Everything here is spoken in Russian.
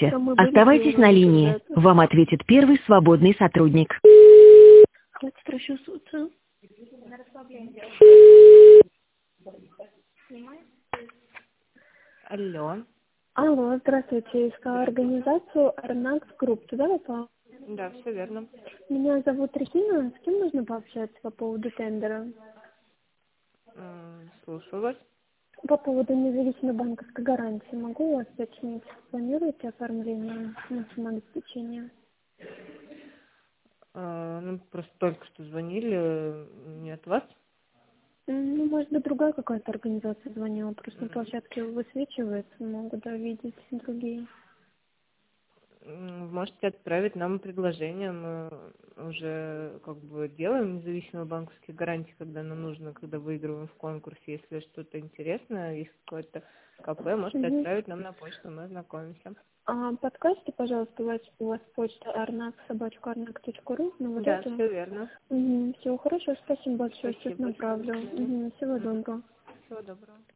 Здравствуйте. Утром мы были Оставайтесь на линии. когда-то. Вам ответит первый свободный сотрудник. Хватит расчесываться. Алло. Алло, здравствуйте. Искала организацию Арнакс Групп. Туда попала? Да, все верно. Меня зовут Регина. С кем нужно пообщаться по поводу тендера? Слушаю вас. По поводу независимой банковской гарантии. Могу у вас уточнить? Планируете оформление на самообеспечение? Ну, просто только что звонили, не от вас. Ну, может быть, другая какая-то организация звонила. Просто на площадке высвечивается. Могу, да, видеть другие. Можете отправить нам предложение. Мы уже как бы делаем независимые банковские гарантии, когда нам нужно, когда выигрываем в конкурсе. Если что-то интересное, есть какое-то КП, можете отправить нам на почту, мы ознакомимся. Подскажите, пожалуйста, у вас почта arnak@arnak.ru, ну вот Да, это. все верно. Всего хорошего, спасибо большое, сейчас Спасибо. направлю. Всего доброго. Всего доброго.